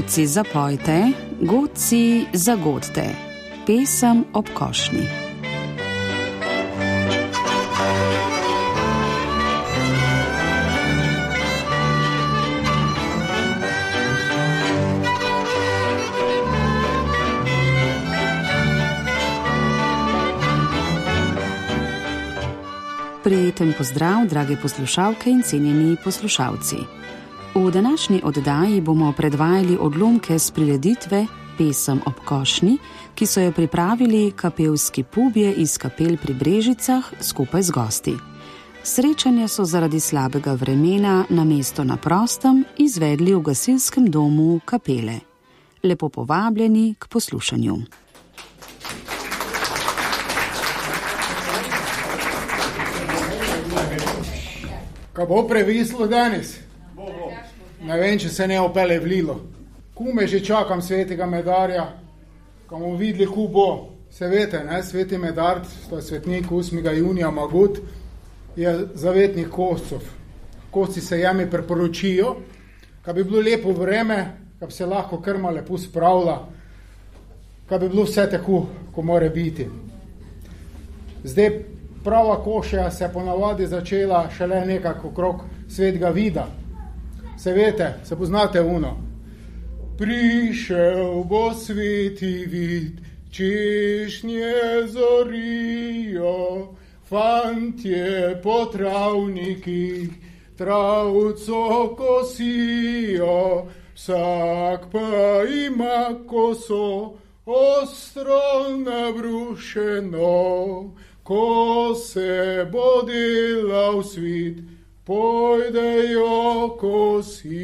Godci zapojte, godci zagodte. Pesem ob košnji. Prijeten pozdrav, drage poslušalke in cenjeni poslušalci. V današnji oddaji bomo predvajali odlomke s prireditve Pesem ob košnji, ki so jo pripravili kapelski pubje iz kapel pri Brežicah skupaj z gosti. Srečanje so zaradi slabega vremena namesto na prostem izvedli v gasilskem domu kapele. Lepo povabljeni k poslušanju. Ko bo previslo danes? Ne vem, če se ne opele vlilo. Kume že čakam svetega Medarja, ko bomo videli, ko bo. Se vete, ne? Sveti Medard, to je svetnik 8. junija Magut, je zavetnih koscov. Kosci se jemi priporočijo, ko bi bilo lepo vreme, ko bi se lahko krma lepo spravila, ko bi bilo vse tako, ko more biti. Zdaj, prava košja se ponavadi začela šele nekako okrog svetega vida. Se vete, se poznate uno. Prišel bo sveti vid, češnje zorijo, fantje po travnikih travco kosijo, vsak pa ima koso ostro nabrušeno. Ko se bo delal svit, pojdejo kosit.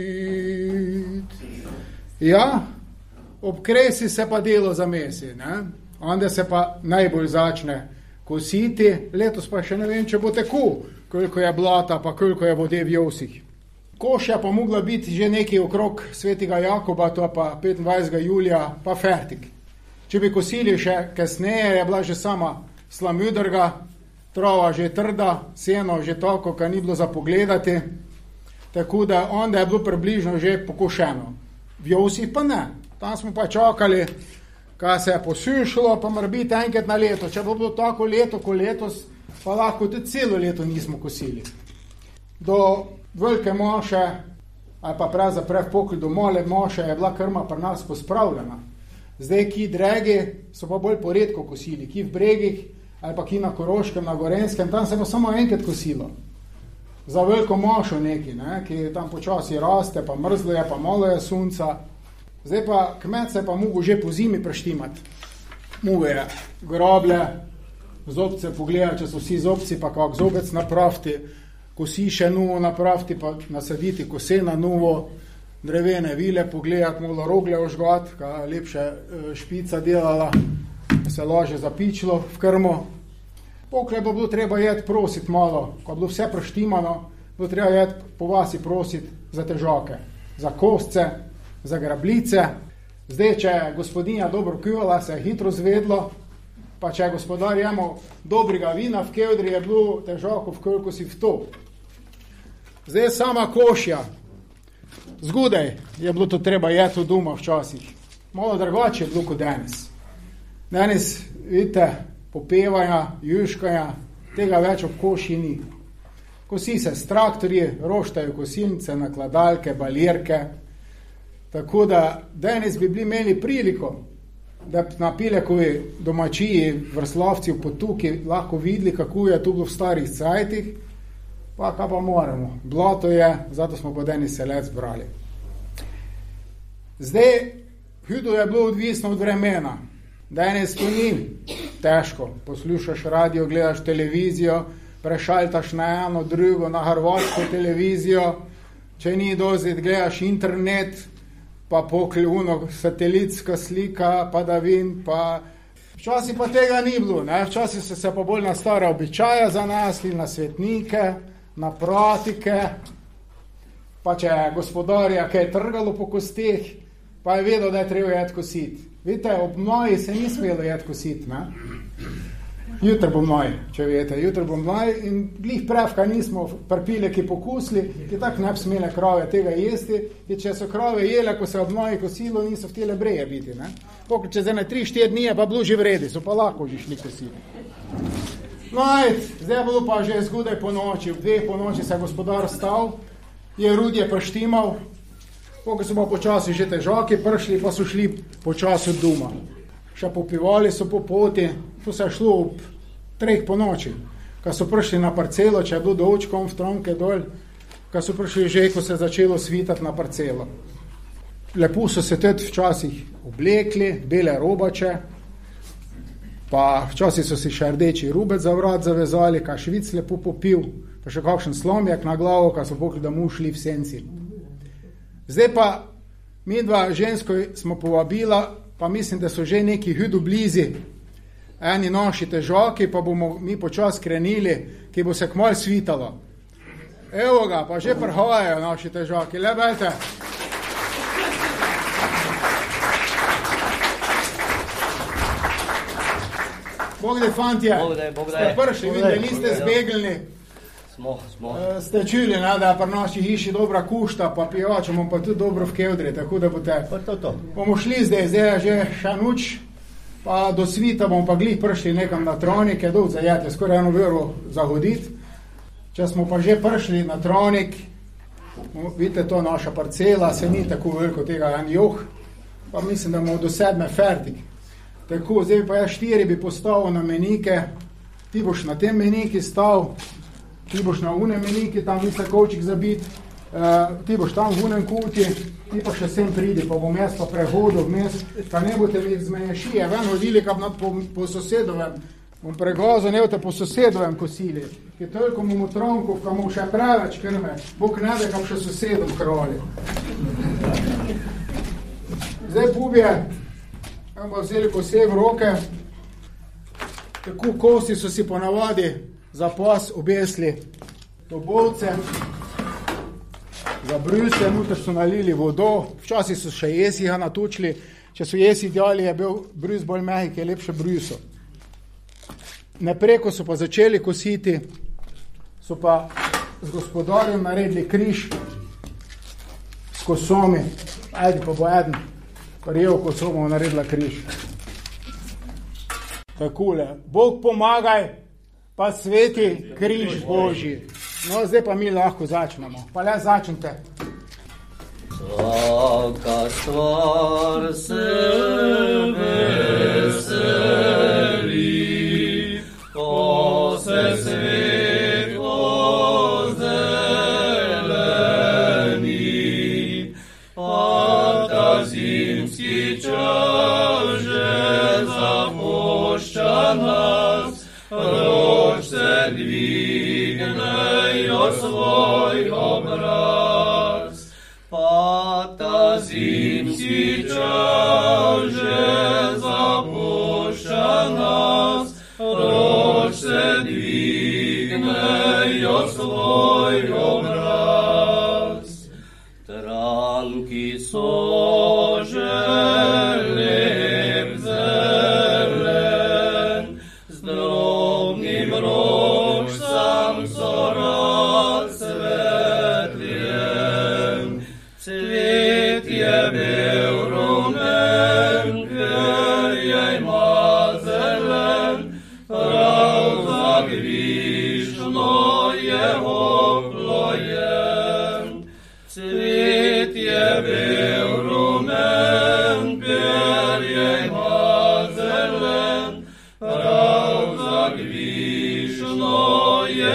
Ja, ob kresi se pa delo zamesi, ne? Onda se pa najbolj začne kositi, letos pa še ne vem, če bo tako, koliko je blata, pa koliko je vode v josih. Košja pa mogla biti že nekaj okrog svetega Jakoba, to pa 25. julija, pa fertik. Če bi kosili še kasneje, je bila že sama slamudrga, trava že trda, seno že toliko, kar ni bilo za pogledati, tako da onda je bilo približno že pokošeno. V josih pa ne, tam smo pa čakali, kaj se je posušilo, pa mora biti enkrat na leto. Če bo bilo tako leto, ko letos, pa lahko tudi celo leto nismo kosili. Do velike moše, ali pa pravzaprav pokoj do male moše, je bila krma pri nas pospravljena. Zdaj, ki dregi so pa bolj poredko kosili, ki v bregih, ali pa ki na Koroškem, na Gorenskem, tam se bo samo enkrat kosilo. Za veliko mošo neki, ne, ki tam počasi raste, pa mrzlo je, pa malo je sunca. Zdaj pa kmet se pa mogo že po zimi preštimati. Mogo je groblje, zobce pogleda, če so vsi zobci, pa kak zobec napraviti, kosi še novo napraviti, pa nasaditi kose na novo, drevene vile pogledati, malo rogle ožgati, kaj lepše špica delala, se laže zapičilo v krmo. Pokle bo bilo treba jeti prosit malo, ko bo vse preštimano, bo treba jeti po vasi prosit za težake, za kosce, za grablice. Zdaj, če je gospodinja dobro kuhala, se je hitro zvedlo, pa če je gospodar jemal dobrega vina v kevdri, je bilo težako, koliko si v to. Zdaj je sama košja. Zgodaj je bilo to treba jeti v doma včasih. Malo drugače je bilo kot danes. Danes, vidite, popevanja, juškanja, tega več ob koši ni. Kosi se s traktorji, roštajo kosilnice, nakladalke, balirke. Tako da danes bi bili imeli priliko, da na Pilekovi domačiji, Vrslovci v Potuki lahko videli, kako je to bilo v starih cajtih, pa kaj pa moramo. Blato je, zato smo pa danes selec brali. Zdaj, hudo je bilo odvisno od vremena. Danes to ni težko. Poslušaš radio, gledaš televizijo, prešaltaš na eno, drugo, na hrvatsko televizijo, če ni dozid, gledaš internet, pa poklevuno satelitska slika, padavin, pa včasih pa tega ni bilo, ne? Včasih so se pa bolj na stare običaje zanasli, na svetnike, na pratike, pa če je gospodarja kaj trgalo po kosteh, pa je vedel, da je treba jeti kositi. Vidite, ob mnoji se ni smelo jeti kositi, ne? Jutri bom maj, če veste, jutri bom maj in glih pravka nismo prpile, ki pokusli, ki tako ne bi smele krave tega jesti, in če so krave jele, ko se ob moji kosilo, niso htele breje biti, ne. Pokaj čez 3-4 dni je pa bilo že v redu, so pa lahko že šli kosili. No, zdaj bilo pa že zgodaj po noči, v 2 po noči se je gospodar vstal, je rudje poštimal, pokaj so pa počasi že težaki prišli, pa so šli počasi doma. Še popivali so po poti, to se je šlo ob 3 po noči. Ko so prišli na parcelo, če je bilo do očkom v tronke dol, ko so prišli že, ko se je začelo svitati na parcelo. Lepo so se tudi včasih oblekli, bele robače, pa včasih so si še rdeči rubec za vrat zavezali, ka švic lepo popil, pa še kakšen slomjak na glavo, ko so pokli, da mu šli v senci. Zdaj pa midva žensko smo povabila, pa mislim, da so že neki hudo blizi, eni naši težaki, pa bomo mi počas krenili, ki bo se kmalu svitalo. Evo ga, pa že prihajajo naši težaki, lebejte. Bogdaj, fantje, ste prišli, vidite, niste zbeglini. Smo. Ste čuli, da je pri naši hiši dobra kušta, pa pijača, bom pa tudi dobro v kevdri, tako da bote. To. Bomo šli zdaj je že še noč, pa do svita bomo pa glih prišli nekam na Travnik, je dol zajete, skoraj 1 uro zahoditi. Če smo pa že prišli na Travnik, vidite, to naša parcela, se ni tako veliko tega en joh, pa mislim, da bomo do 7 fertik. Tako, zdaj pa 4 bi postavil na menike, ti boš na tem meniki stal, ti boš na unem meniki, tam misle kovčik zabit, ti boš tam v unem kuti, ti pa še sem pridi, pa bom jaz pa prehodil vmes, pa ne boste mi zmenješije, ven hodili kap po sosedovem, bom pregozil, ne boste po sosedovem kosili, ki toliko bomo tronkov, kam bom še preveč krme, Bog ne da, kam še sosedom krvali. Zdaj pubje, bomo vzeli kose v roke, tako kosti so si ponavadi za pas obesli do bolce, za bruse, noter so nalili vodo, včasih so še jesiga natučili, če so jesi djali, je bil brus bolj mehik, je lepše bruso. Napreko so pa začeli kositi, so pa z gospodarjem naredili križ s kosomi, ajde pa bo eden prijel kosomo naredila križ. Takole, Bog pomagaj, pa sveti križ Božji. No, zdaj pa mi lahko začnemo. Pa le začnite. Svaka stvar se veseli, ko se svet ozeleni, pa ta zimski čas že zapušča nas, rožce dvignejo svoj obraz, pa ta zimski čas že zapušča nas, rožce dvignejo svoj obraz. Tranki so že lep zelen, z drobnim rožcam so razsvetljen. Cvet je bil rumen, ker je ima zelen, prav zagrišno je oplojen. Cvet je bil rumen, ker je ima zelen, prav zagrišno je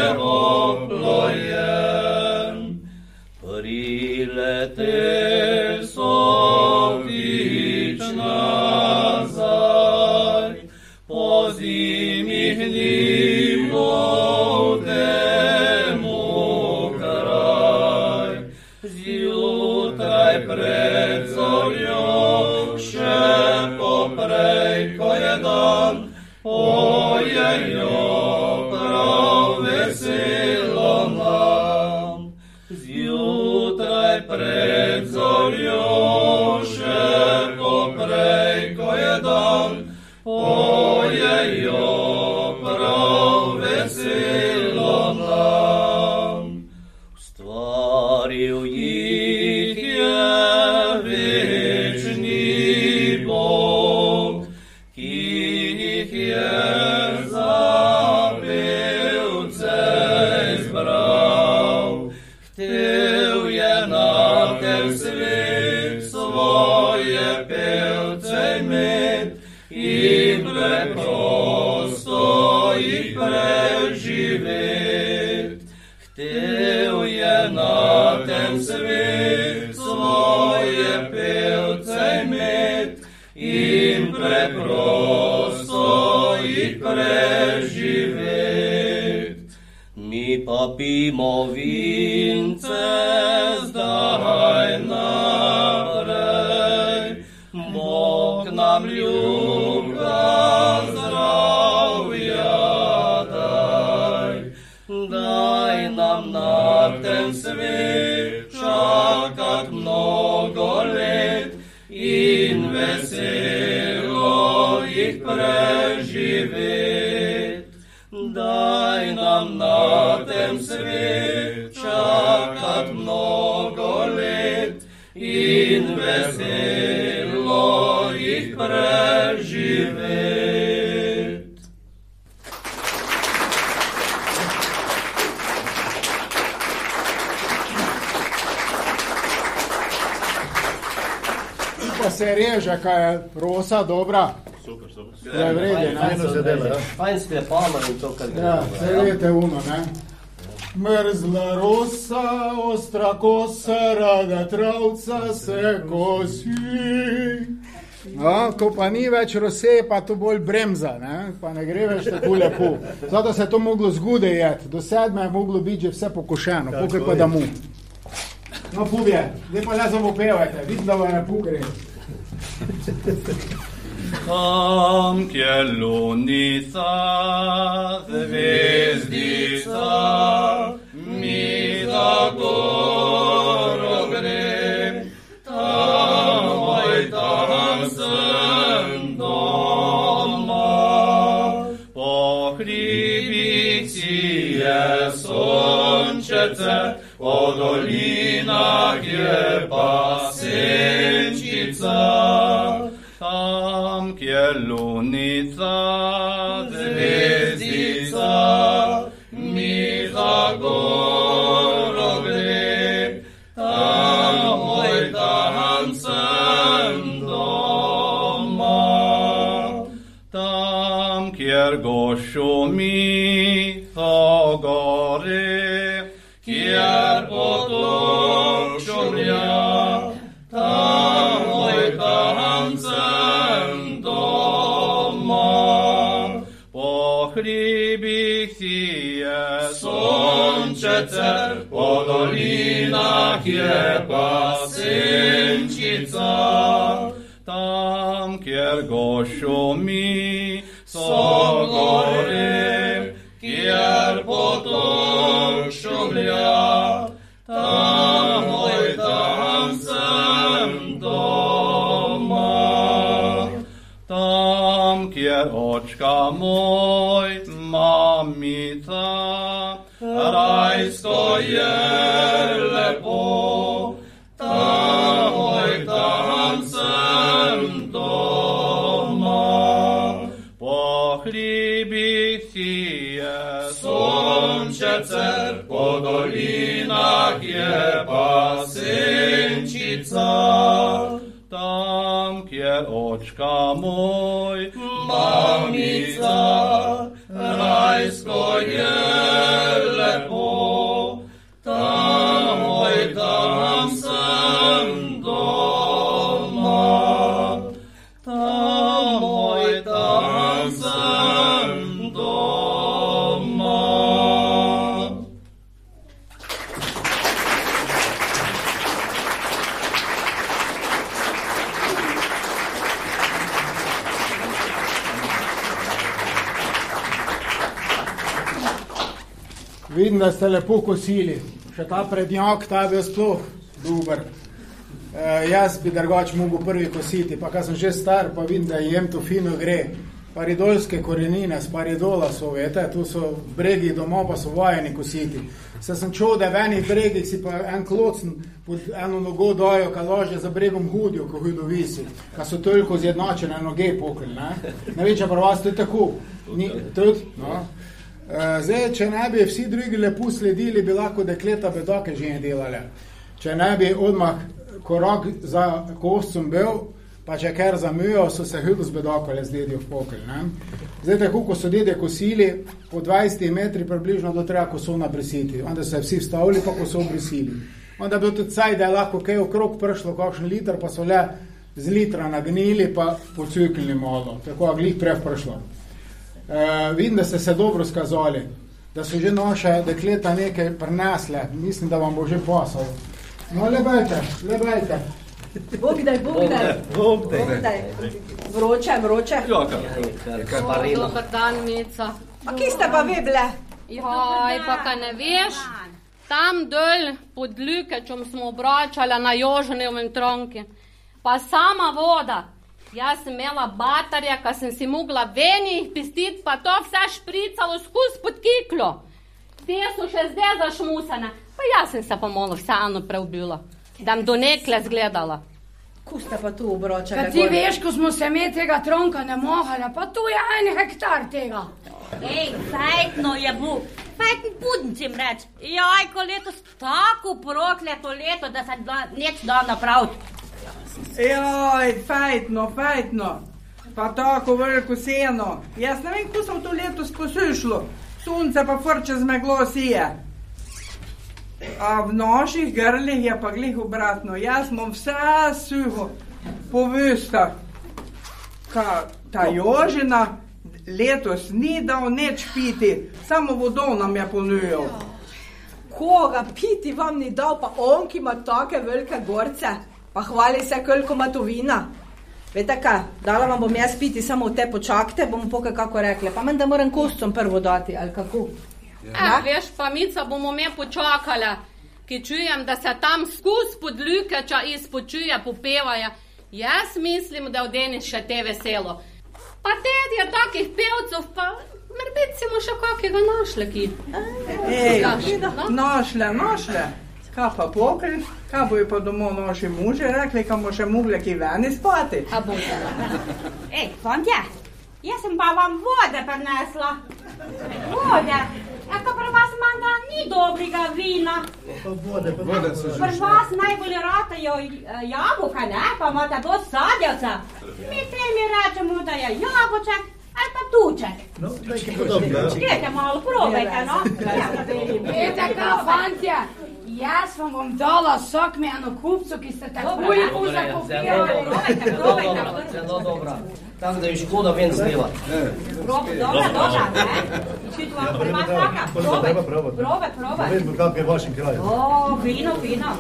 oplojen. Priletel so ptič nazaj, po zimih dimno temu kraj. Zjutraj pred zorjo, še poprej, ko je dan, pojejo prav veselo nam. Zjutraj pred zorjo, še poprej, ko je dan, pojejo prav je za pevce izbral. Htel je na tem svet svoje pevce imet in preprosto jih preživet. Htel je na tem svet svoje pevce imet in preprosto jih preživet. Mi pa pimo vince zdaj naprej, Bog nam ljubka zdravja daj. Daj nam na tem svet čakat mnogo let in veselo jih preživet. Daj nam na tem svet čakat mnogo let in veselo jih preživet. Pa se reže, kaj je rosa, dobra. Super, super. Ja, vrede, ne? Fajn ste pametni to, kar Ja, se vete uno, ne? Mrzla rosa, ostra kosa, rada travca se kosi. No, ko pa ni več rose, pa to bolj bremza, ne? Pa ne gre več tako lepo. Zato se je to moglo zgodaj jeti. Do 7 je moglo biti že vse pokošeno, pokaj pa da mu. No, pubje, zdaj pa le zapopevajte, vidim, da vam ne pukre. Tam, kjer lunica, zvezdica, mi za goro gre, tam sem doma. Po hribih sije sončece, po dolinah je pa senčica. Tam, kjer lunica, zvezdica, mi za goro gre, tam sem doma. Tam, kjer gošumi so gore, kjer potok šumlja, tam sem doma. Po hribih sije sončece, po dolinah je pa senčica. Tam, kjer gošumi so gore, kjer potok šumlja, tam sem doma. Tam, kjer očka moj, mamica, rajsko je lepo, tam sem doma. Po hribih sije sončece, po dolinah je pa senčica. Tam, kjer očka moj, mamica, rajsko je lepo, tam sem doma, tam sem doma. Vidim, da ste lepo kosili. Še ta prednjak, ta je bil sploh dober. Jaz bi drugače mogel prvi kositi, pa kad sem že star, pa vidim, da jem to fino gre. paridolske korenine, z paridola so, vete, tu so bregi domov, pa so vajeni kositi. Se sem čul, da v enih bregih si pa en klocn pod eno nogo dojo, ka lože za bregom hudijo, ko hudo visi, ka so toliko zjednačene noge pokli, ne? Ne vem, če pri vas to je tako. Tudi, no. Zdaj, če ne bi vsi drugi lepo sledili, bi lahko dekleta bedoke že ne delale. Če ne bi odmah korak za koscem bil, pa če ker zamil, so se hudo z bedokole z dedijo v pokelj. Ne? Zdaj, tako, ko so dedje kosili, po 20 metri približno do treba kosov nabrisiti. Onda se vsi vstavili, pa kosov brisili. Onda bil tudi caj, da je lahko kaj okrog prišlo, kakšen liter, pa so le z litra nagnili, pa pocukljili malo. Tako, a glih prev prišlo. Vidim, da ste se dobro skazali, da so že naše dekleta nekaj prinesle. Mislim, da vam bo že posal. No, lebajte. Bog daj. Vroče. Dobar dan, Mica. A kje ste pa vi bile? Jaj, pa kaj ne veš, tam dol pod Lükečom smo obračali na Jožanevem tronki. Pa sama voda. Jaz sem imela batarja, ka sem si mogla veni pistiti, pa to vse špricalo skus pod kiklo. Te so še zdaj zašmusene. Pa jaz sem se pa malo vseeno preubila, da do nekle zgledala. Ko ste pa tu obročali? Ka ti veš, ko smo se mi tega tronka ne mohali, pa tu je 1 hektar tega. Ej, fajtno je bu. Fajtno budencim reč. Jaj, ko letos tako prokleto leto, da se neč da napraviti. Jaj, fajtno. Pa tako veliko seno. Jaz ne vem, ko sem to letos posušlo. Sunce pa frče z meglo sije. A v naših grlih je pa glih obratno. Jaz imam vse suho po vystah. Ka ta Jožina letos ni dal neč piti, samo vodov nam je ponujal. Koga piti vam ni dal, pa on, ki ima take velike gorce, pa hvali se, koliko ima to vina. Vete kaj, dala vam bom jaz piti, samo v te počakte, bomo pokaj kako rekli, pa meni da moram kostom prvo dati, ali kako? Veš, pa Mica, bomo me počakala, ki čujem, da se tam skus pod Lükeča izpočuje, popevaja. Jaz mislim, da odeni še te veselo. Pa tedi je takih pevcev, pa morbiti si mu še kakega našle, ki. Našle. Kaj pa pokri, kaj bojo pa domov naši muži rekli, kaj mu še mogli ki veni spati. A bojo. Ej, fantje, jaz sem pa vam vode prinesla. Vode. Ja, ka pri vas manda ni dobrega vina. Pri vas najbolj ratajo jabuka, ne? Pa imate dosti sadjevca. Mi temi rečemo, da je jabuček ali pa tuček. No, nekaj podobno. Dajte malo, probajte, no? Vete kaj, fantje, jaz vam bom dala sok mi eno kupcu, ki ste tako lepo zakopirali. Probajte. Zelo dobra. Tam, da je škoda ven zliva. Dobra, ne? Če tu vam pri vas taka? Probaj. Vem, kak je v vašem kraju. O, vino.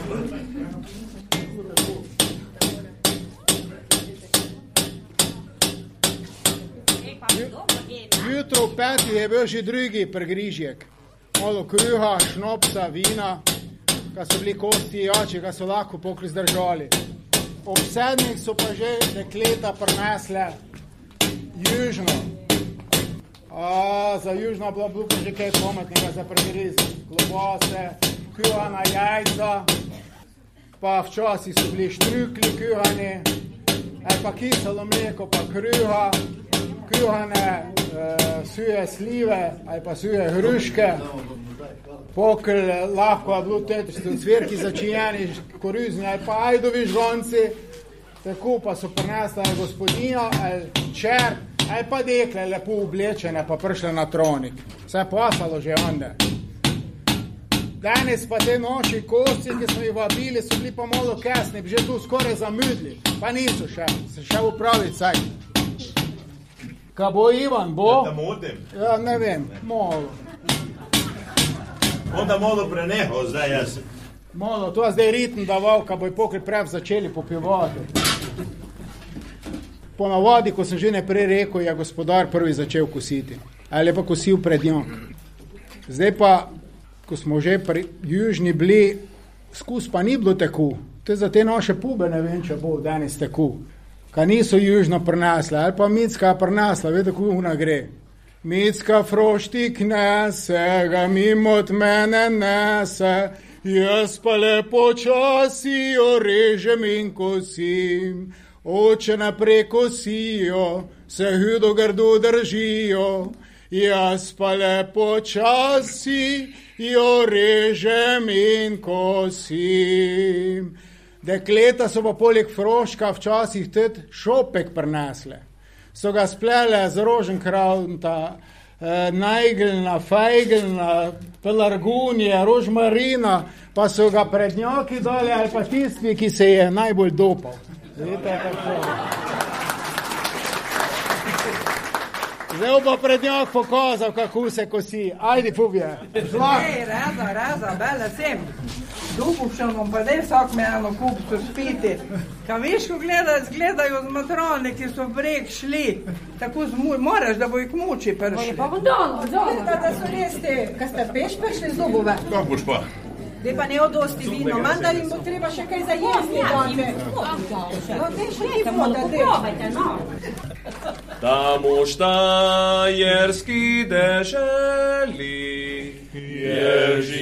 Jutro v 5 je bil že drugi pregrižjek. Malo kruha, šnopca, vina, ka so bili kosti jači, ka so lahko pokli zdržali. Ob 7 so pa že dekleta prinesle južno. Za južno bilo pa že kaj pametnega za pregriz. Klobase, kuhana jajca, pa včasih so bili štrukli kuhani, pa kiselo mleko, pa kruha, kuhane suje slive ali pa suje hruške, pokl lahko je bilo tudi cvirki začijeni, koruzni ali pa ajdovi žgonci, tako pa so prinesla gospodina ali čer ali pa dekle lepo oblečene pa prišle na tronik. Vse je posalo že onda. Danes pa te noči kosci, ki smo jih vabili, so bili pa malo kasni, bi že tu skoraj zamudli, pa niso še, se še upravili caj. Kaj bo, Ivan, bo? Da motim. Ja, ne vem, malo. Onda malo prenehal zdaj jaz. Malo, to je zdaj ritem daval, kaj bo je pokri prev začeli popivati. Po navadi, ko sem že neprej rekel, je gospodar prvi začel kositi. Ali je pa kosil pred njo. Zdaj pa, ko smo že pri južni bili, skus pa ni bilo tako. To je za te naše pube, ne vem, če bo danes tako. ka niso južno prinesla, ali pa Micka prinesla, vede, kako ona gre. Micka froštik nese, ga mimo od mene nese, jaz pa lepo časi jo režem in kosim. Oče naprej kosijo, se hudo grdo držijo, jaz pa lepo časi jo režem in kosim. Dekleta so pa poleg froška včasih tudi šopek prinesle. So ga splele z roženkrauta, najgelna, fejgelna, pelargunija, rožmarina, pa so ga prednjaki dali ali pa tisti, ki se je najbolj dopal. Zdaj pa prednjak pokazal, kako se kosi. Ajde, Fubje. Reza, bele sem. Dubovšanom pa dej vsak me eno kupcu spiti. Ka viš, ko gledajo z matrone, ki so v breg šli, tako moraš, da bo jih muči prši. Pa bom dolo. Da so res te, ka ste peš prišli z Dubove. Kako boš pa? Dej pa ne odosti vino, manda jim bo treba še kaj zajesti. No, dej še ti voda, dej. Tam v štajerski deželi je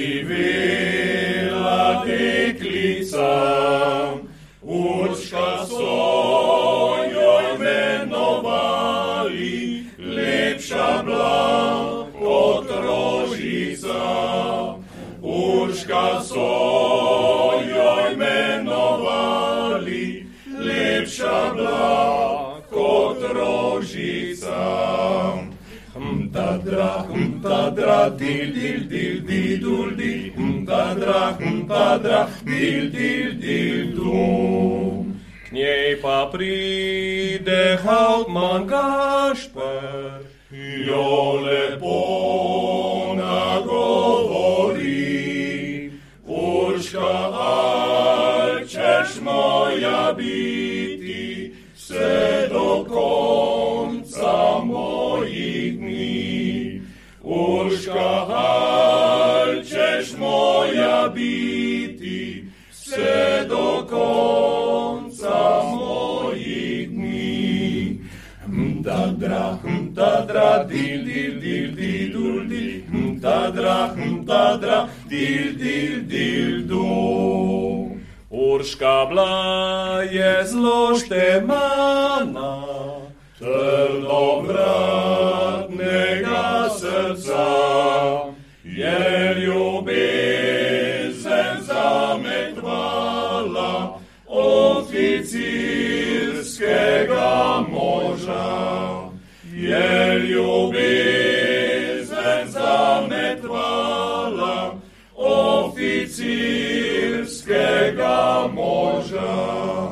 živela deklica, Urška so jo imenovali, lepša bila kot rožica. Urška so jo imenovali, lepša bila kot rožica. Tadra, dil-dil-dul-di, tadra, dil-dil-dil-dum. K njej pa pride hauptmann Gašper, jo lepo nagovori. Urška, al ćeš moja biti vse do konca mojih dni. Urška, al ćeš moja biti vse do konca mojih dni. Tadra, dil-dil-dil-dul-di, tadra, dil-dil-dil-dum. Urška bila je zelo štemana, trdovratnega srca, je ljubezen zametvala oficirskega moža. Je ljubezen zametvala oficirskega moža.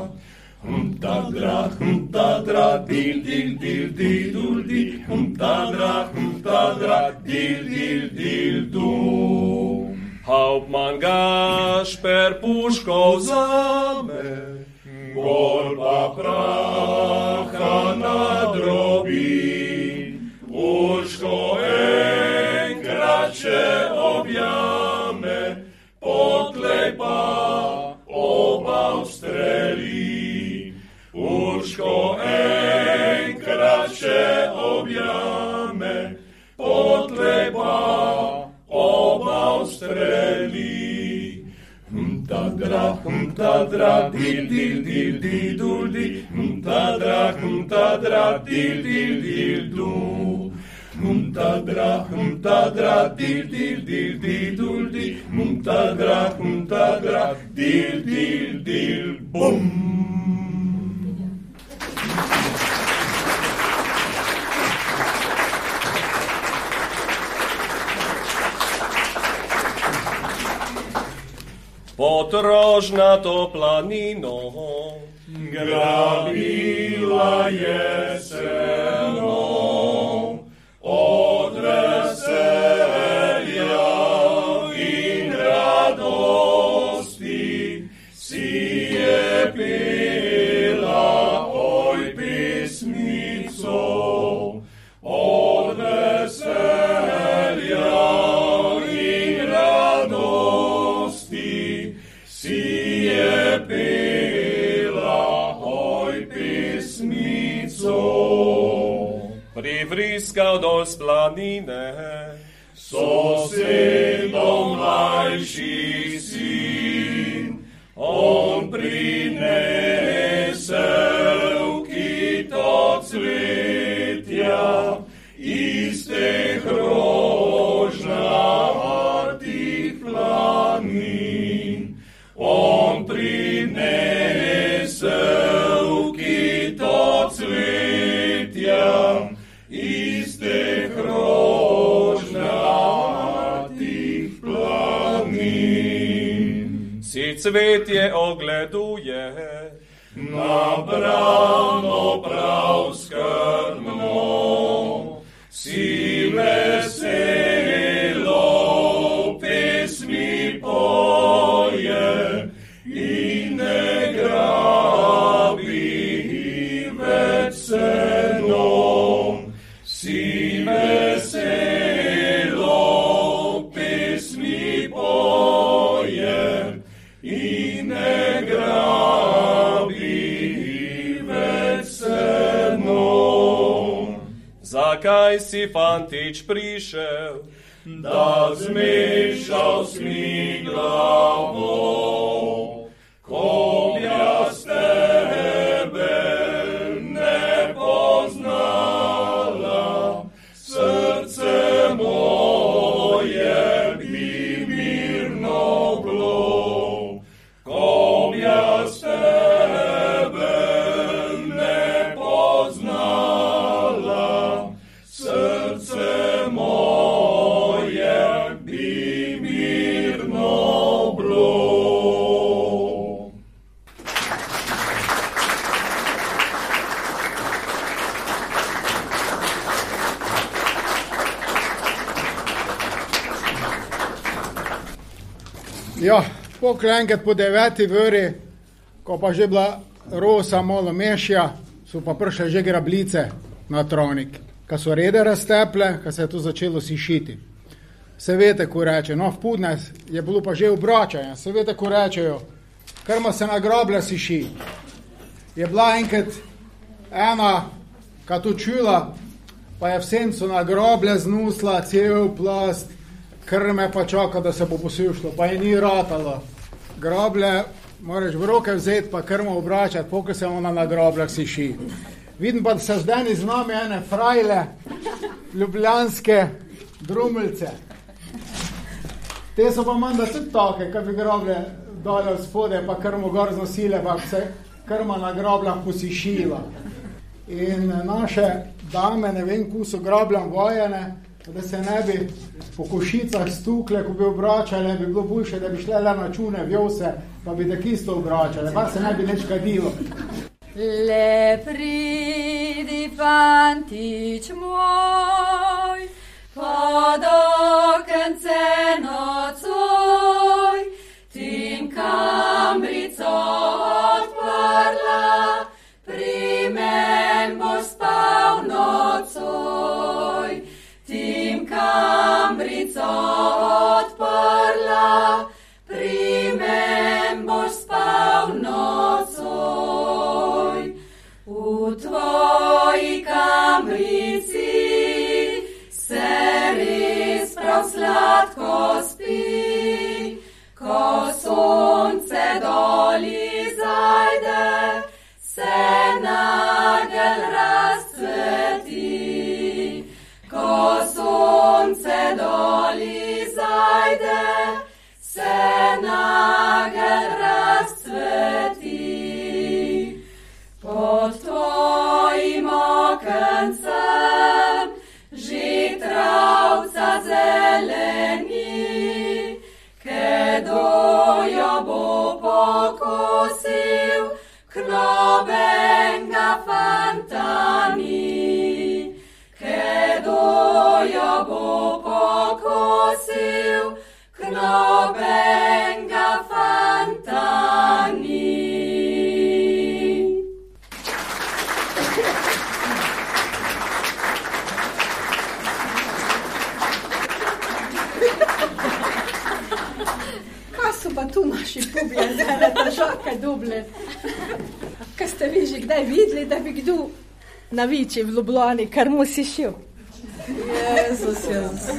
Tadra, dil-dil-dil-dul-di, tadra, dil-dil-dil-dum. Hauptmann Gašper puško vzame, gor pa praha nadrobi. Urško enkrat še objame, potlej pa oba ustreli. Urško enkrat še objame, potlej pa oba ustreli. Tadra, dil-dil-dil-dul-di, tadra, dil-dil-dil-dum. Tadra, dil-dil-dil-dul-di, tadra, dil-dil-dil-bum. Pod rožnato planino grabila jeseno, od veselja in radosti si je pela oj pesmico. Od veselja in radosti si je pela oj pesmico. priskal do splanine. Sosedom mlajši sin, on prinesel kito cvetja, iste hrožnatih planin. On prinesel kito cvetja, iste hrožnatih planin. Si cvetje ogleduje, nabrano prav skrbno, si veselo pesmi poje in ne grabi več senom. Si veselo pesmi poje in ne grabi več senom. Zakaj si fantič prišel, da zmešal s mi glavo? Ko jaz tebe ne poznala, srce moje bi mirno bilo. Ko jaz tebe ne poznala, srce moje bi mirno bilo. Ja, poklenket po 9. uri, ko pa že bila rosa malo mešja, so pa prišle že grablice na travnik. Ko so rede razteple, ko se je to začelo sišiti. Se veste, ko reče, no v pudne je bilo pa že obračanje, se veste, ko rečejo, krma se na groblje siši. Je bila enkrat ena, ka to čula, pa je v sencu na groblje znusla cel plast, krme pa čaka, da se bo posušlo, pa je ni ratalo. Groblje moraš v roke vzeti, pa krmo obračati, pokaj se ona na grobljah siši. Vidim pa, da se zdaj z nami ene frajle, ljubljanske drumljice. Te so pa manda tudi take, kad bi groblje dole v spode, pa krmo gor znosile, pa se krma na grobljah posišila. In naše dame, ne vem, ko so grobljam vojene, da se ne bi po košicah stukle, ko bi obračale, bi bilo boljše, da bi šle le na čune, vjose, pa bi tak isto obračale, pa se ne bi nič kadilo. Le pridi, fantič moj, pod okence nocoj, tim kambrico odprla, pri men boš spal nocoj. Tim kambrico odprla, pri men boš spal nocoj. V tvoji kambrici se res prav sladko spi, ko sonce doli zajde, se nagelj razcveti. Ko sonce doli zajde, se nagelj razcveti. Pod tvojim okencem že travca zeleni, kdo jo bo pokosil, k nobenga fanta ni. Kdo jo bo pokosil, k nobenga fanta ni. Kaj so pa tu naši pubje, zdaj težake duble? Kaj ste vi že kdaj videli, da bi kdo na Viči v Ljubljani kar mu si šil? Jezus.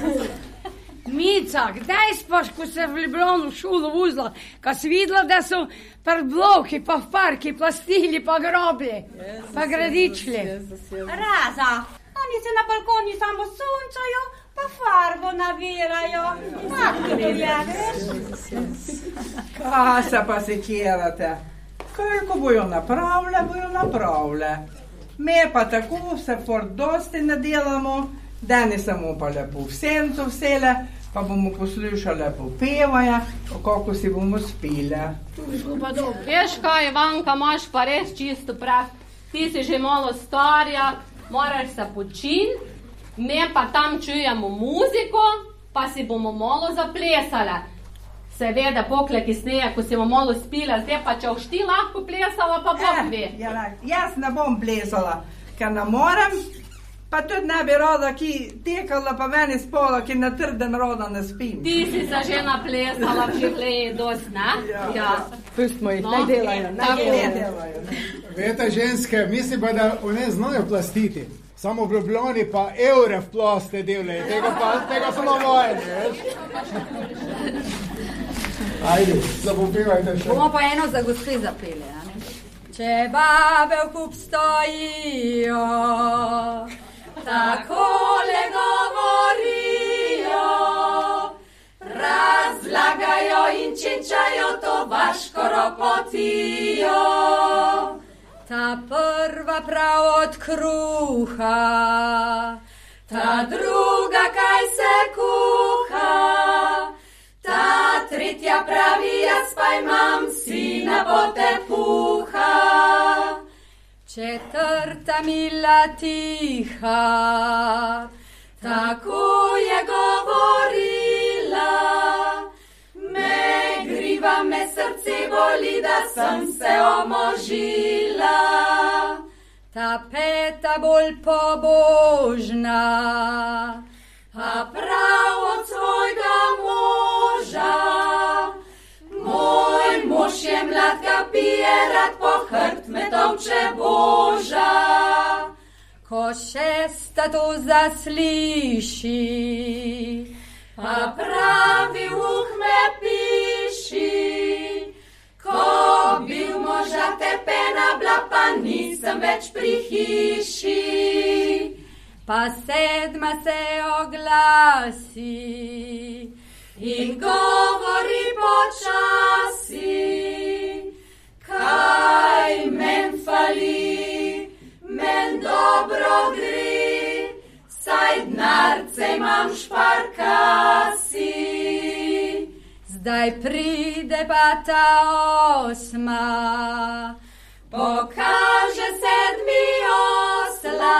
Mica, kdaj spaš, ko se v Ljubljano v šolo vozila, ko si videla, da so pred bloki, pa v parki, plastili, pa grobli, pa gradičli? Raza, oni se na balkoni samo sunčajo, pa farbo navirajo. Tako to je, veš? Kaj se pa sekirate? Koliko bojo napravile. Me pa tako se fort dosti nadelamo, danes samo pa lepo v sencu vsele, pa bomo poslušali popevanja, kako si bomo spile. Veš kaj, Ivanka, imaš pa res čisto prav. Ti si že malo starja, moraš se počin, me pa tam čujemo muziko, pa si bomo malo zaplesala. Seveda, pokle kisneje, ko si bomo malo spila, zdaj pa če boš ti lahko plesala, pa Bog ve. Jaz ne bom plesala, ker ne morem, pa tudi ne bi rada, ki tekala pa meni spola, ki na trden roda ne spim. Ti si se že naplesala v življenju dosti, ne? Ja. Pustimo jih, naj delajo. Vete, ženske, mislim pa, da one znajo plastiti. Samo v Ljubljani pa evre v plaste delajo, tega samo vajeni, veš? Ajde, zapopevajte še. Bomo pa eno za gospe zapeli, a ne? Če babe v kup stojijo, takole govorijo, razlagajo in čenčajo, to vaško ropotijo. Ta prva prav od kruha, ta druga kaj se kuha, ta tretja pravi, jaz pa imam sina potepuha. Četrta mila tiha, tako je govorila, me griva, me srce boli, da sem se omožila. Ta peta bolj pobožna, a prav od svojega moža. Moj mož je mlad, ga pije rad, po hrt me tolče boža. Ko šesta to zasliši, a pravi me piši. Ko bil moža tepena bila, pa nisem več pri hiši. Pa sedma se oglasi in govori počasi, kaj men fali, men dobro gre, saj denarce imam šparkasi. Zdaj pride pa ta osma, pokaže sedmi osla.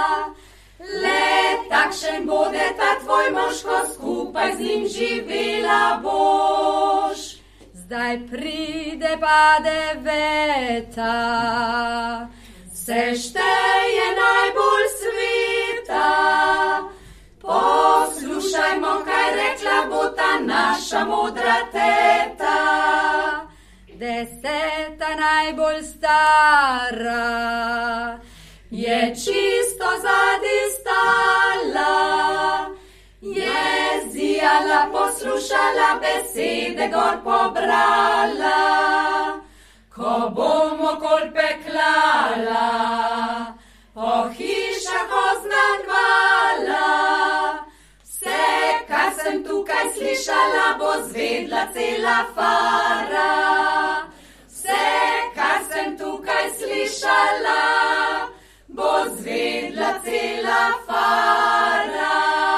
Le takšen bude ta tvoj mož, ko skupaj z njim živela boš. Zdaj pride pa deveta, se šteje najbolj sveta. Poslušajmo, kaj rekla bo ta naša modra teta. Deseta najbolj stara, je čisto zadnji stala, je zijala, poslušala, besede gor pobrala. Ko bomo kol peklala, po hišah oznanvala, vse, kar sem tukaj slišala, bo zvedla cela fara. Vse, kar sem tukaj slišala, bo zvedla cela fara.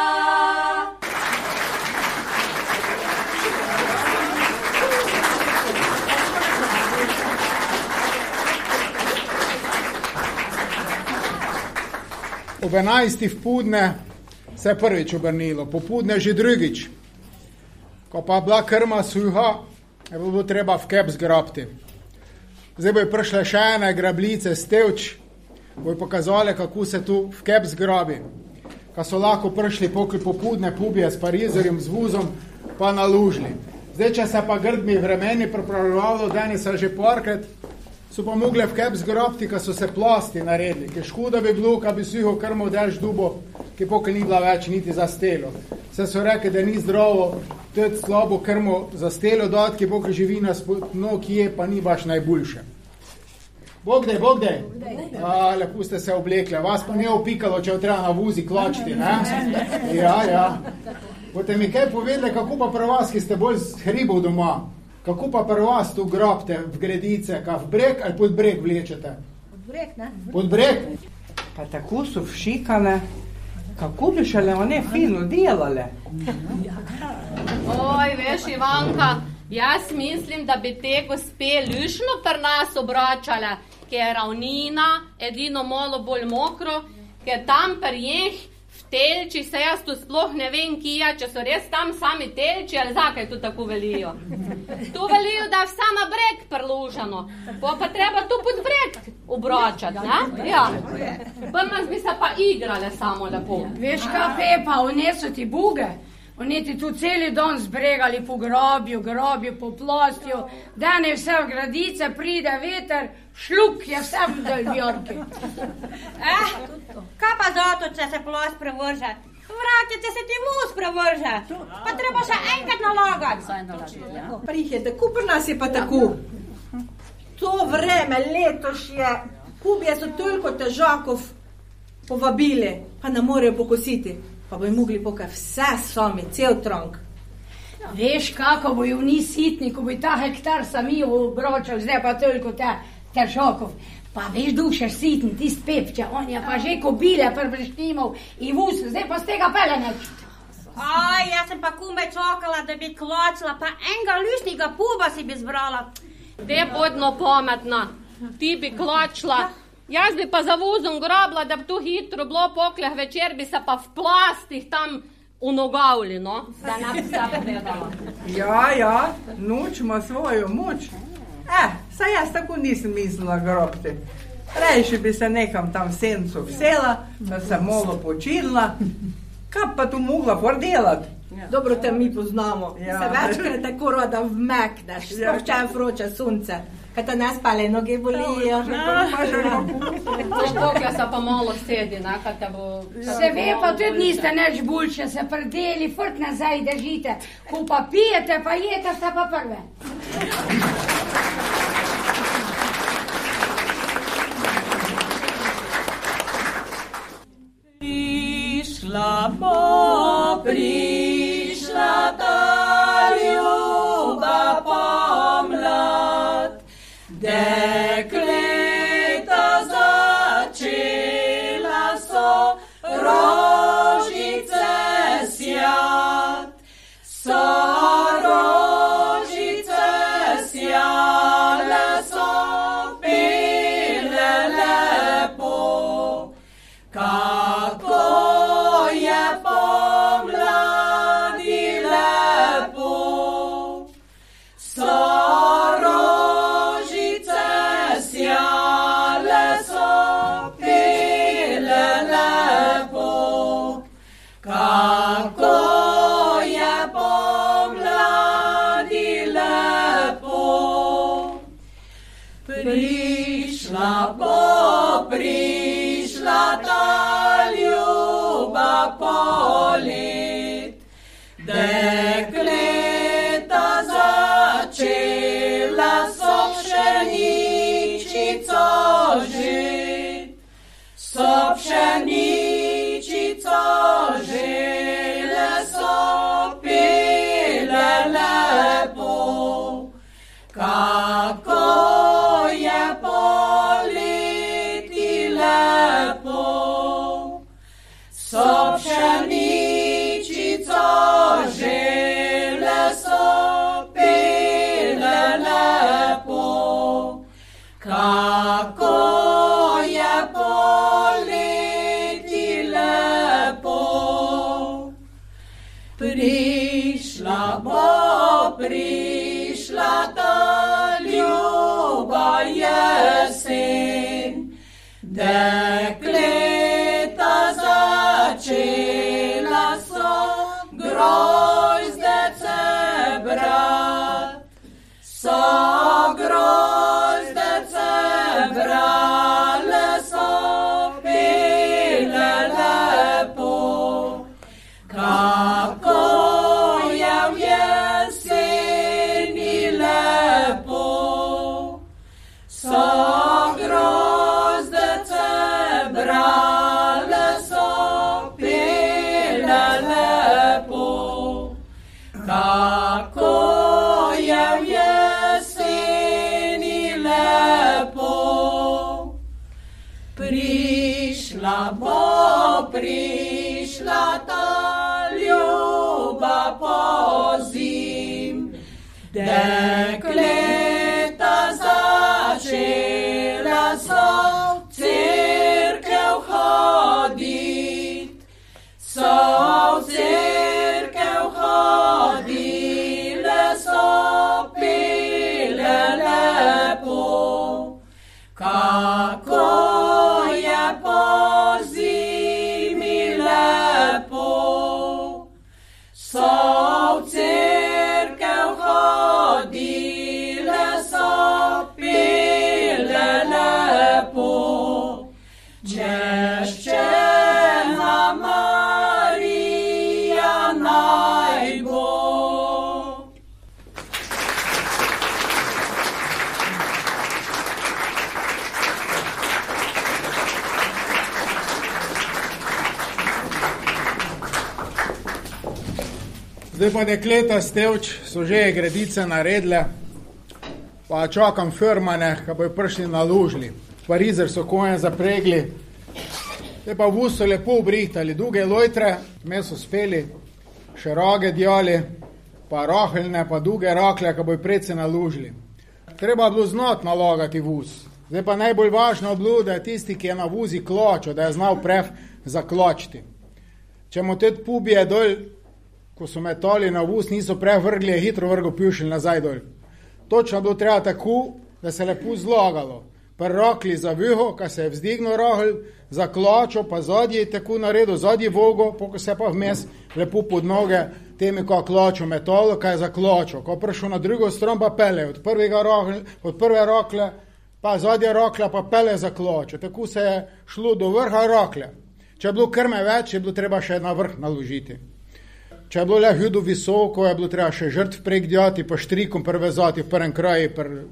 Ob 11. vpudne se je prvič obrnilo, popudne že drugič. Ko pa bila krma suha, je bilo treba v kep zgrabiti. Zdaj bo prišle še ene grabljice stevč, bojo pokazali, kako se tu v kep zgrabi. Ko so lahko prišli popudne pubje s parizerjem, z vuzom, pa nalužili. Zdaj, če se pa grdmi vremeni pripravljalo, danes se že parkrat, so pa mogli v kep zgrabiti, ko so se plasti naredili. Ker škoda bi bilo, ko bi suho krmo dež dubo ki pokaj ni bila več niti za stelo. Se so rekli, da ni zdravo, tudi slabo krmo za stelo dati, ki pokaj živina spodno, ki je, pa ni baš najboljše. Bogdej. Lepo ste se oblekle. Vas pa ne opikalo, če treba na vuzi klačiti, ne? Ja. Boste mi kaj povedali, kako pa pri vas, ki ste bolj z hribov doma, kako pa pri vas tu grabite v gredice, v breg ali pod breg vlečete? Pod breg, ne? Pod breg? Pa tako so všikane, kako bi šele one fino delale. Oj, veš, Ivanka, jaz mislim, da bi te gospe lušno pri nas obračale, ki je ravnina, edino malo bolj mokro, ki je tam pri njih v telči, se jaz tu sploh ne vem, ki je, če so res tam sami telči, ali zakaj tu tako velijo. Tu velijo, da je vsa na breg prlužano, pa treba tu pod breg obračati, ne? Ja. Pri nas bi se pa igrale samo lepo. Veš kaj, Pepa, one so ti buge. Oni ti tu celi dan zbregali po grobju, po plostju, da ne vse v gradice pride veter, šluk je vse v delbjorki. Kaj pa zato, če se plost prevrže? Vrati, če se ti mus prevrže, pa treba še enkrat nalagati. Prihete, pri nas je pa tako. To vreme, letoš je, kubje so toliko težakov povabili, pa ne morejo pokositi. Pa bojo mogli pokaj vse sami, cel tronk. Veš, kako bojo ni sitni, ko bojo ta hektar sami obročal, zdaj pa toliko težakov. Pa veš, dušeš sitni, tist Pepča, on je pa že kobile prvrštimov in vus, zdaj pa z tega pele neč. Aj, jaz sem pa kume čakala, da bi kločila, pa enega lušnega puba si bi zbrala. Te bodno pametna, ti bi kločila. Jaz bi pa za vozom grabila, da bi tu hitro bilo pokleh večer, bi se pa v plastih tam unogavili, no? Da ne bi se povedala. Ja, noč ima svojo moč. Saj jaz tako nisem mislila grobiti. Rejši bi se nekam tam v sencu vsela, da se malo počinila. Kaj pa tu mogla fordelati? Dobro te mi poznamo. Se večkrat tako roda vmekneš, sploh če je vroče sunce. Kaj te ne spale, noge bolijo. Poklja se pa malo sedi, ne, kaj te bo... Se ve, pa tudi niste neč boljše, se prdeli, furt nazaj držite. Ko pa pijete, pa jete, ste pa prve. Prišla ta ljuba pomlad, dekleta začela so rožice sjat, so rožice sjale, so pile lepo, kako je pomladi lepo, so rožice sjale, so pile lepo, kako je pomladi lepo. Prišla ta ljuba polet, dekleta začela so pšeničico žet, so pšeničico žele, so pile lepo, kako je poleti lepo, so pšeničico žele, so pile lepo, kako je poleti lepo. Prišla ta ljuba jesen, dekleta začela so grozdece brat, so grozdece brale, so pile lepo, kako je v jeseni lepo, so grozdece brale, so pele lepo, kako je v jeseni lepo. Prišla ta ljuba pozim, dekleta začela so v cerkev hodit, so v cerkev hodile, so pele lepo, kako je pozimi lepo, so v cerkev hodile, so pele lepo, češčena Marija naj bo. Zdaj pa dekleta Stevč so že gredice naredile, pa čakam firmane, ki bojo prišli naložili. Parizer so konje zapregli, zdaj pa vus so lepo obrihtali, duge lojtre, me so speli, še roge djali, pa roheljne, pa duge rakle, ki bojo predse naložili. Treba bilo znot nalagati vus. Zdaj pa najbolj važno bilo, da je tisti, ki je na vuzi kločil, da je znal prev zakločiti. Če mu te pubije dol, ko so metali na vus, niso prevrgli, je hitro vrgo pivšili nazaj dol. Točno bilo treba tako, da se lepo zlagalo. Prrokli za viho, ka se je vzdignil rohelj, zakločil, pa zadnji je tako naredil, zadnji vogo, poko se pa vmes lepo pod noge temi, ko kločil metalo, ka je zakločil. Ko prišel na drugo stran, pa pele, od prve rokle, pa zadnje rokle, pa pele zakločil. Tako se je šlo do vrha rokle. Če je bilo krme več, je bilo treba še na vrh naložiti. Če je bilo le hudo visoko, je bilo treba še žrtv prek djati, pa štrikom prevezati v prvem kraji,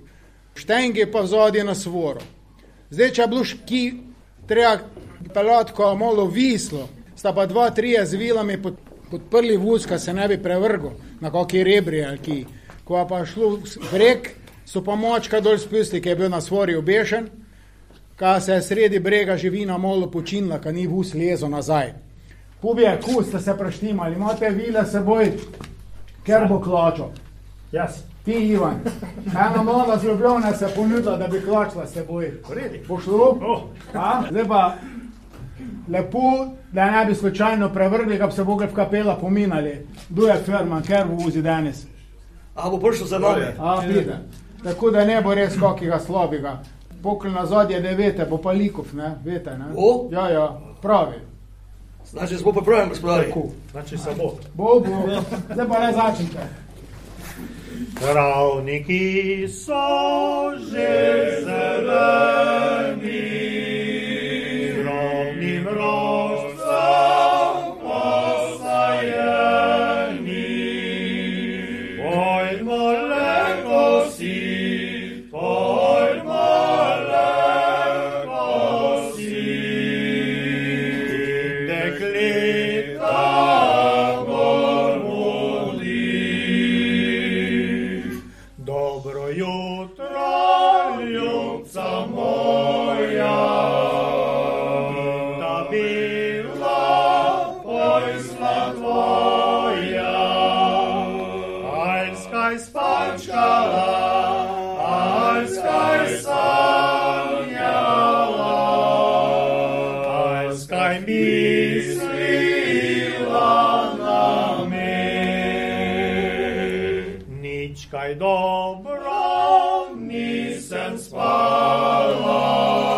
štengi pa vzadje na svoro. Zdaj, če je bilo ški, treba peljati, ko je malo vislo, sta pa 2-3 z vilami podprli vuz, ka se ne bi prevrgal na kakšni rebri ali ki. Ko je pa šlo breg, so pa močka dol spustili, ki je bil na svori obešen, ka se je sredi brega živina malo počinila, ka ni vuz lezo nazaj. Pubije, kus ste se preštimali, imate vile seboj, ker bo klačal. Jaz. Ti, Ivan. Ena mlada z Ljubljane se ponudila, da bi klačila seboj. Bo šlo? Zdaj pa lepo, da ne bi slučajno prevrgli, ga bi se mogli v kapela pominali. Duje firman, ker bo vozi danes. A bo prišel za nami? Pride. Tako da ne bo res kakega slabega. Pokl na zadnje 9, bo pa likov, ne? Vete, ne? Ja, pravi. Znači, smo pripravljeni, gospodari. Znači, se bo. Bo. Zdaj pa ne začnite. Travniki so že zeleni, drobnim rožcem posajeni. Pojdmo le kosit, pojdmo le kosit. Dekleta jutro, ljubca moja, da bila pojsla tvoja. Alskaj spančkala, alskaj sanjala, alskaj mislila na me. Nič kaj dobro nisem spala,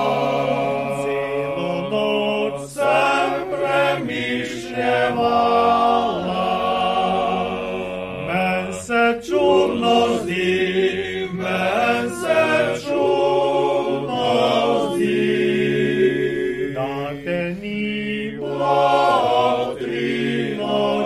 celo noč sem premišljevala. Men se čudno zdi, da te ni bilo 3 noči.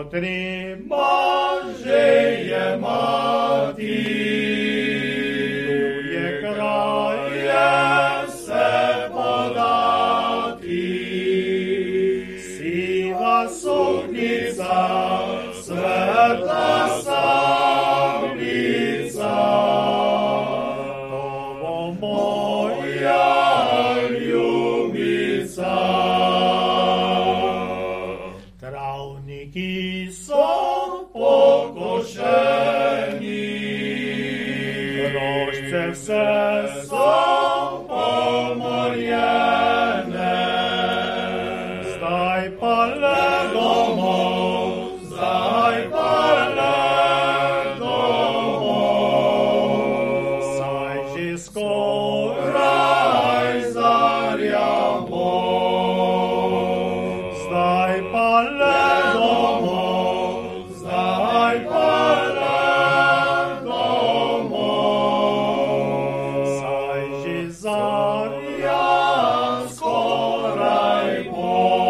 potreba že je mati. Tu je kraje se podati. Siva suknica, svetla samnica, ovo moja ljubica. Travniki so pokošeni, rožce vse so pomorjene. Zdaj pa le domov, zdaj pa le domov, saj že skoraj zarja bo. Zdaj pa le domov, zdaj pa le domov, saj že zarja skoraj bo.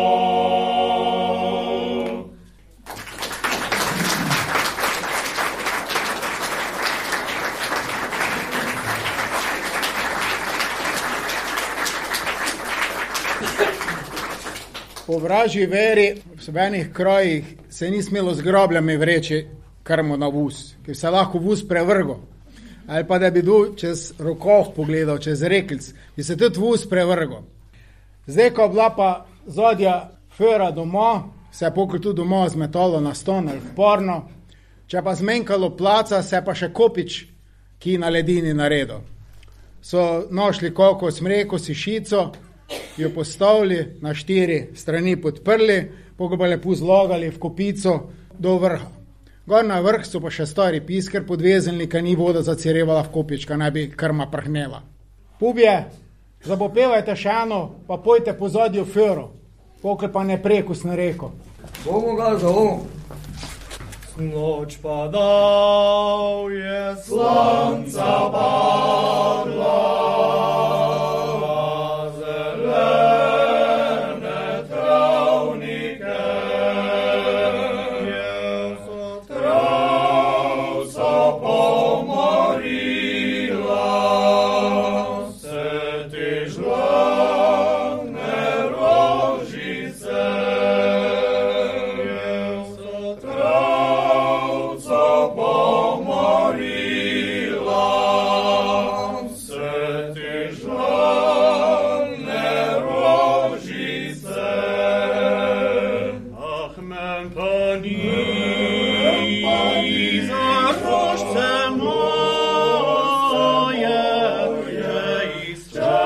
Po vražji veri v enih krajih se ni smelo z grobljami vreči krmo na vus, ker se lahko vus prevrgo. Ali pa da bi bil čez rokov pogledal, čez rekelc, bi se tudi vus prevrgo. Zdaj, ko je bila pa zadnja fera doma, se je pokoj tudi doma zmetalo na ston ali v porno, če pa zmenkalo placa, se je pa še kopič, ki na ledini naredil. So našli kako smreko, sišico, jo postavili na 4 strani podprli, pogo pa lepo zlogali v kopico do vrha. Gor na vrh so pa še stari pisker podvezali, ka ni voda zacirevala v kopič, ka naj bi krma prhnela. Pubje, zapopevajte še eno, pa pojte po zadnjo fero, pokoj pa ne prekusno reko. Bomo ga zovu. Noč padal je, slonca padla, zelene travnike, travca pomorila, se ti žlane rožice, travca pomorila, se ti žlane rožice. Ah, men pani za rožce moje, je iz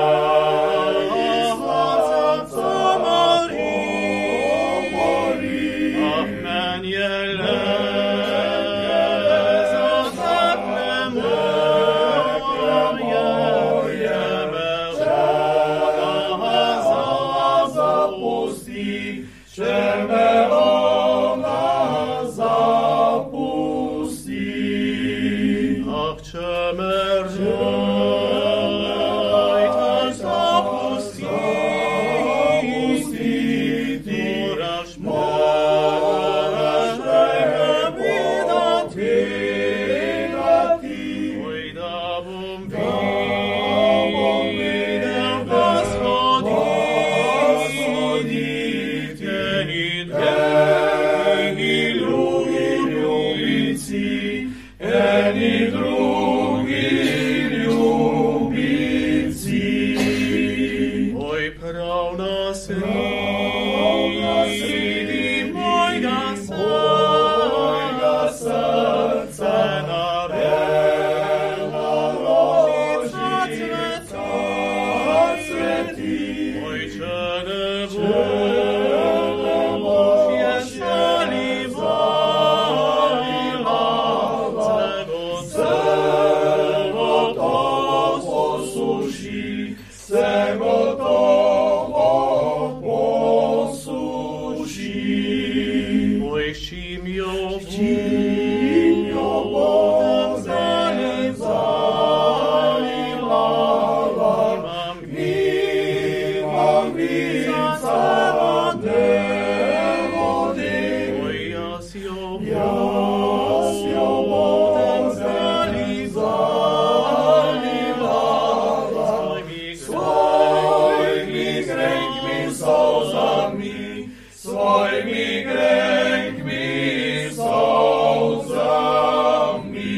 časa pomori. Ah, men je Jaz jo bom zalivala, svojimi grenkmi solzami, svojimi grenkmi solzami.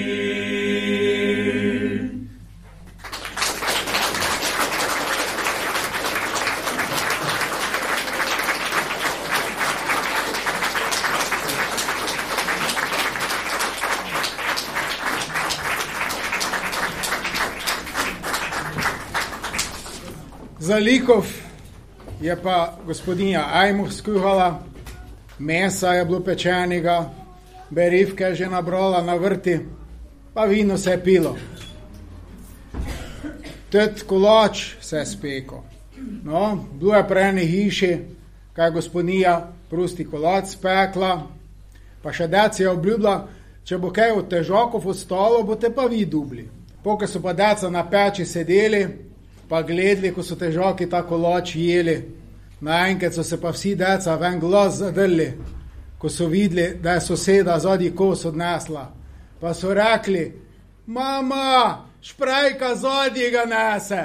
Za likov je pa gospodinja Ajmuh skuhala, mesa je bilo pečenega, berivke je že nabrala na vrti, pa vino se je pilo. Tet kolač se je spekal. No, bilo je pri eni hiši, kaj je gospodinja prusti kolač spekla, pa še dec je obljubila, če bo kaj od težakov ostalo, boste pa vi dubli. Poke so pa deca na peči sedeli, pa gledali, ko so težaki ta kolač jeli. Naenkrat so se pa vsi deca v en glas zadrli, ko so videli, da je soseda zadnji kos odnesla. Pa so rekli, mama, šprejka zadnji ga nese.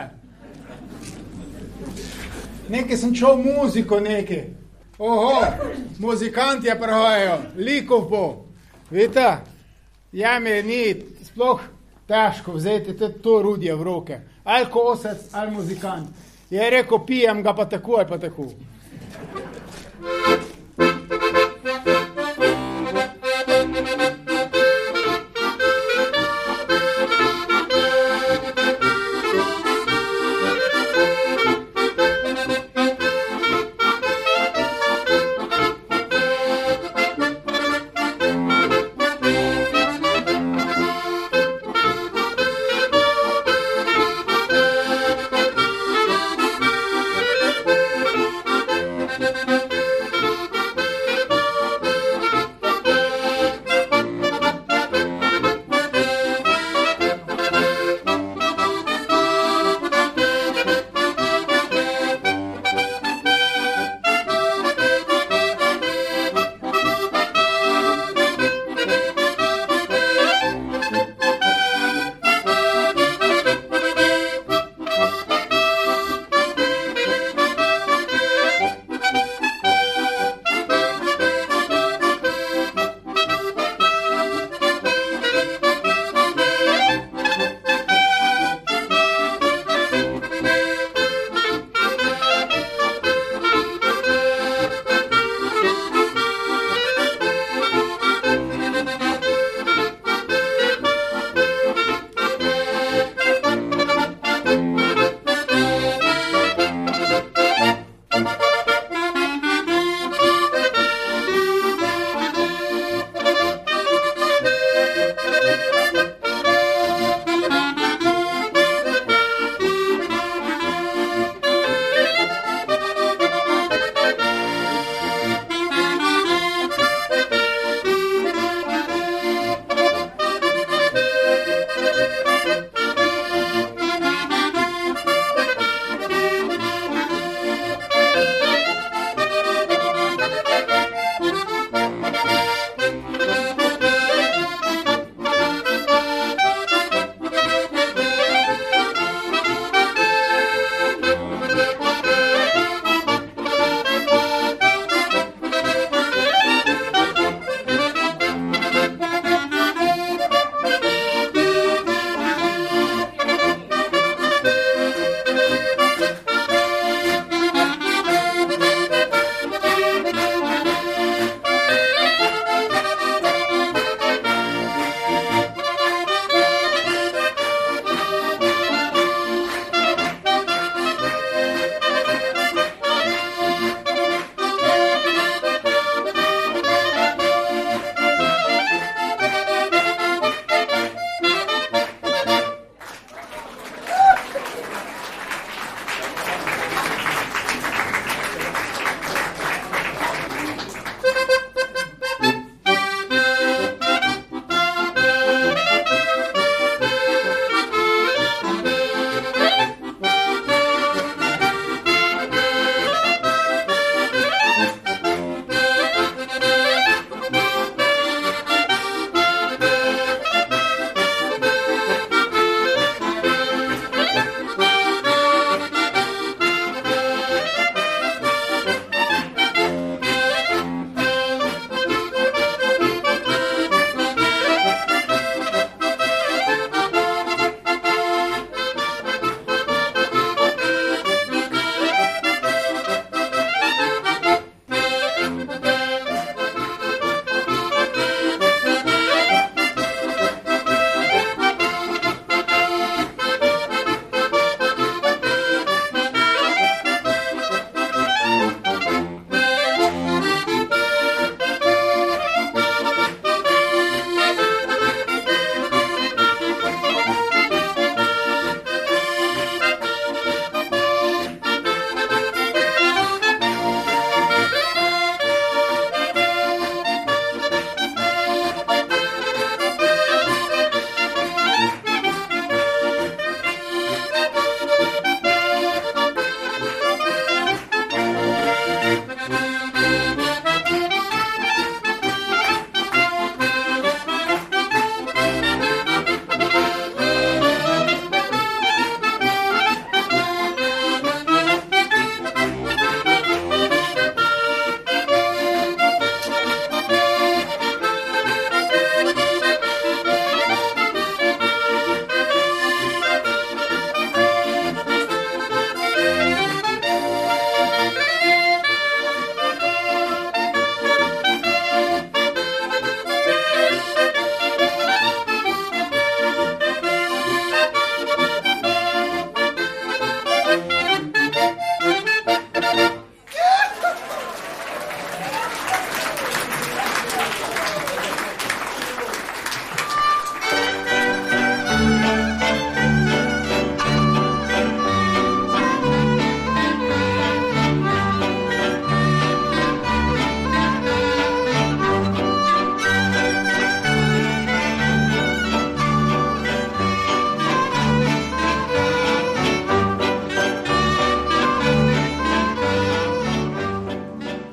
Nekaj sem čul muziko, nekaj. Oho, muzikanti je prihajajo, likov bo. Vidite, jame ni sploh težko vzeti to rudje v roke. Ali kosec, ali muzikant. Je rekel, pijem ga pa tako, ali pa tako.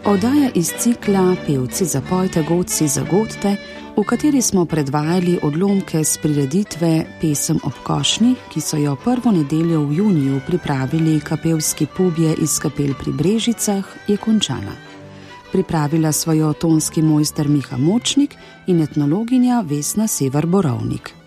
Oddaja iz cikla Pevci zapojte, godci zagodte, v kateri smo predvajali odlomke s prireditve Pesem ob košnji, ki so jo prvo nedeljo v juniju pripravili kapelski pubje iz kapel pri Brežicah, je končana. Pripravila svojo tonski mojster Miha Močnik in etnologinja Vesna Sever Borovnik.